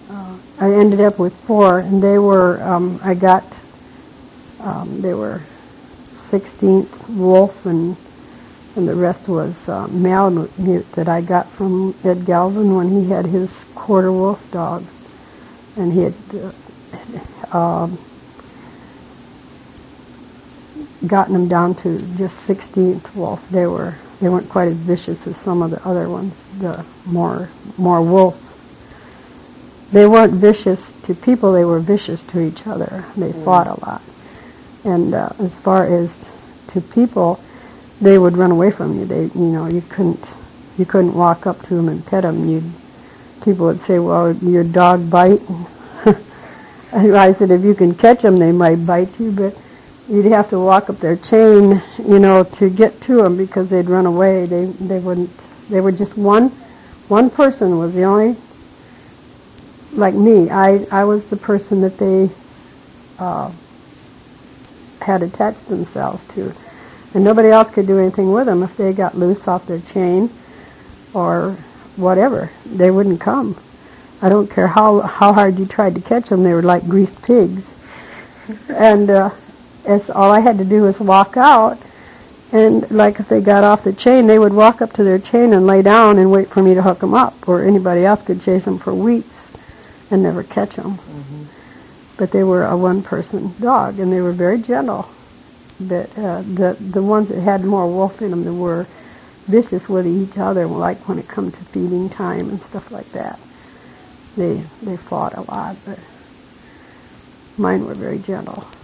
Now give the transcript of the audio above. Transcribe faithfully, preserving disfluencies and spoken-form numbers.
uh, I ended up with four, and they were, um, I got, um, they were sixteenth wolf, and and the rest was uh, Malamute that I got from Ed Galvin when he had his quarter wolf dogs, and he had uh, um, gotten them down to just sixteenth wolf. They were they weren't quite as vicious as some of the other ones, the more more wolf. They weren't vicious to people, they were vicious to each other. They mm. fought a lot. And uh, as far as to people, they would run away from you. They, you know, you couldn't you couldn't walk up to them and pet them. You'd, people would say, well, your dog bite. I said, if you can catch them, they might bite you, but you'd have to walk up their chain, you know, to get to them because they'd run away. They they wouldn't. They were just one one person was the only. Like me, I I was the person that they uh, had attached themselves to, and nobody else could do anything with them if they got loose off their chain or whatever. They wouldn't come. I don't care how how hard you tried to catch them; they were like greased pigs. And uh, as all I had to do was walk out, and like if they got off the chain, they would walk up to their chain and lay down and wait for me to hook them up, or anybody else could chase them for weeks and never catch them. Mm-hmm. But they were a one-person dog, and they were very gentle. But uh, the the ones that had more wolf in them, they were vicious with each other, like when it come to feeding time and stuff like that. They they fought a lot, but mine were very gentle.